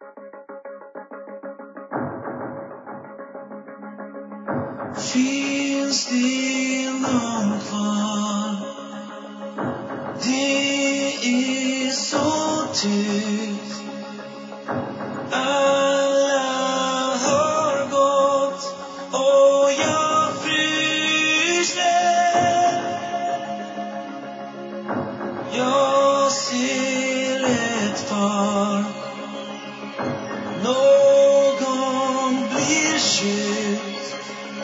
Finns det någon kvar? Det är så tyst. Alla har gått och jag fryser. Jag ser ett par. Någon blir kysst.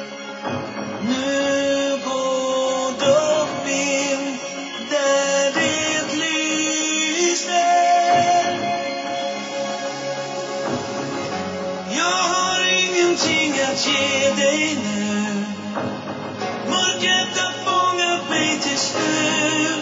Nu går de in där det lyser. Jag har ingenting att ge dig nu. Mörkret har fångat mig till slut.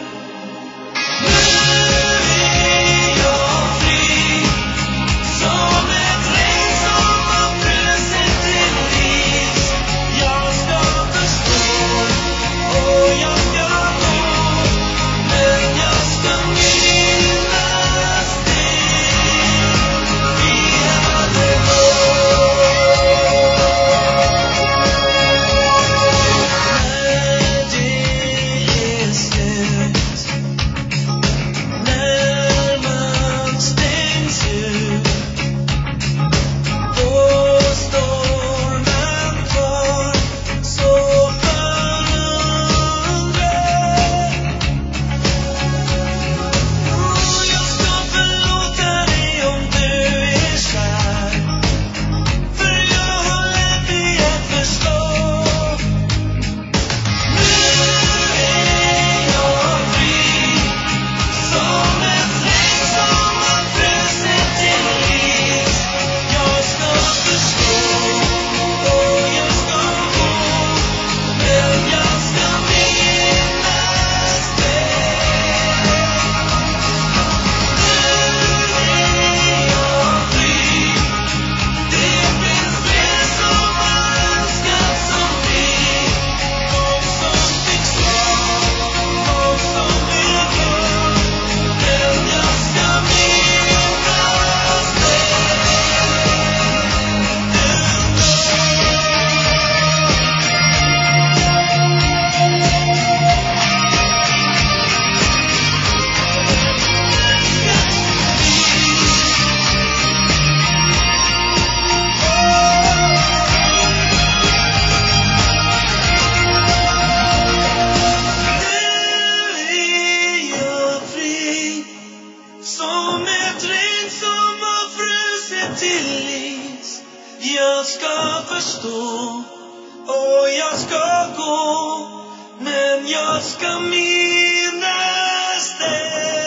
Jag ska förstå och jag ska gå, men jag ska minnas det.